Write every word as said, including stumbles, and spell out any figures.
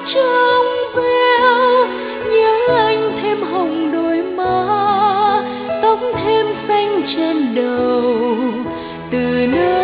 trong veo, nhớ anh thêm hồng đôi má, tóc thêm xanh trên đầu. Từ nơi